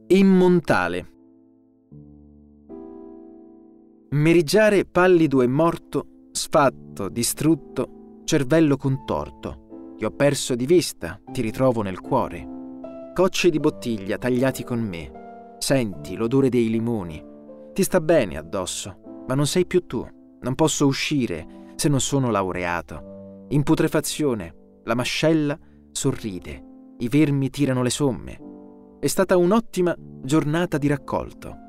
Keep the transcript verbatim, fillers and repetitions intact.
Immontale. Meriggiare pallido e morto, sfatto, distrutto, cervello contorto. Ti ho perso di vista, ti ritrovo nel cuore. Cocci di bottiglia tagliati con me. Senti l'odore dei limoni. Ti sta bene addosso, ma non sei più tu. Non posso uscire se non sono laureato. In putrefazione, la mascella sorride. I vermi tirano le somme. È stata un'ottima giornata di raccolto.